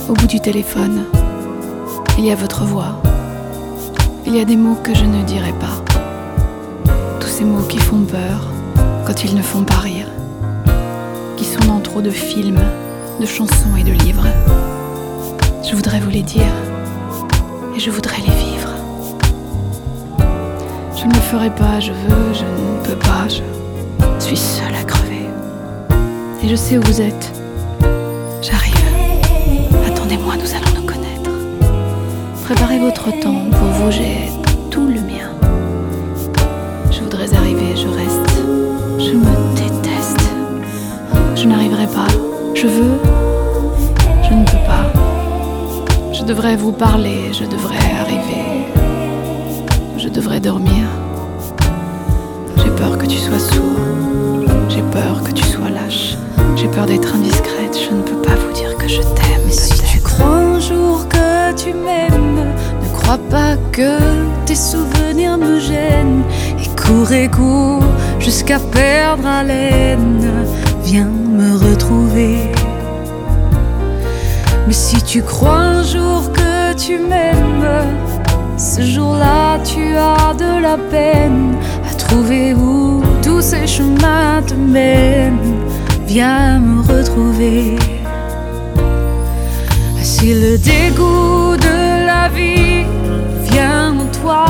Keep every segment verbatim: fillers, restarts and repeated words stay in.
Au bout du téléphone, il y a votre voix. Il y a des mots que je ne dirai pas. Tous ces mots qui font peur quand ils ne font pas rire, qui sont dans trop de films, de chansons et de livres. Je voudrais vous les dire et je voudrais les vivre. Je ne le ferai pas, je veux, je ne peux pas, je suis seule à crever. Et je sais où vous êtes. J'arrive. Attendez-moi, nous allons nous connaître. Préparez votre temps, pour vous j'ai tout le mien. Je voudrais arriver, je reste. Je me déteste. Je n'arriverai pas. Je veux. Je ne peux pas. Je devrais vous parler, je devrais arriver. Je devrais dormir. J'ai peur que tu sois sourd. J'ai peur que tu sois lâche. J'ai peur d'être indiscrète. Je ne peux pas vous dire que je t'aime. Mais si tu crois un jour que tu m'aimes, ne crois pas que tes souvenirs me gênent. Et cours et cours jusqu'à perdre haleine. Viens me retrouver. Mais si tu crois un jour que tu m'aimes, ce jour-là tu as de la peine à trouver où tous ces chemins te mènent. Viens me retrouver. Si le dégoût de la vie vient en toi,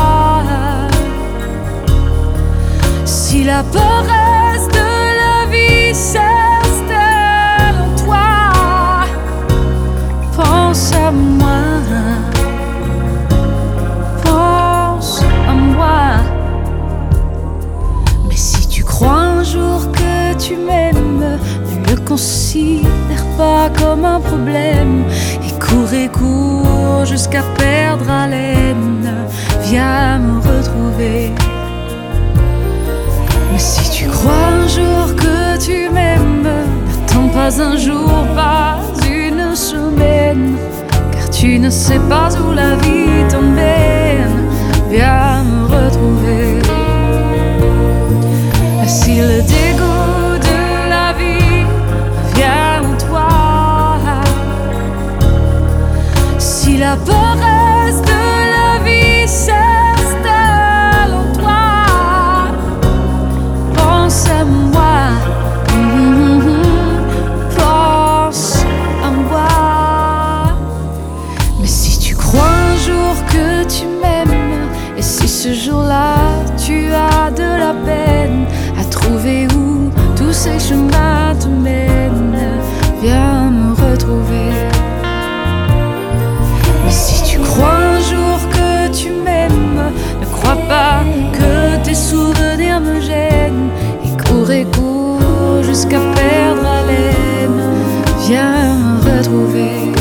si la paresse de la vie s'installe en toi, pense à moi, pense à moi. Mais si tu crois un jour que tu m'aimes, ne le considère pas comme un problème. Et cours et cours jusqu'à perdre haleine. Viens me retrouver. Mais si tu crois un jour que tu m'aimes, n'attends pas un jour, pas une semaine, car tu ne sais pas où la vie t'emmène. Viens me retrouver. Si le dégoût de la vie vient en toi, si la paresse de la vie s'installe en toi, pense à moi, mmh, pense à moi. Mais si tu crois un jour que tu m'aimes, et si ce jour-là tu as de la peine à trouver où tous ces chemins te mènent, viens me retrouver. Mais si tu crois un jour que tu m'aimes, ne crois pas que tes souvenirs me gênent. Et cours et cours jusqu'à perdre haleine. Viens me retrouver.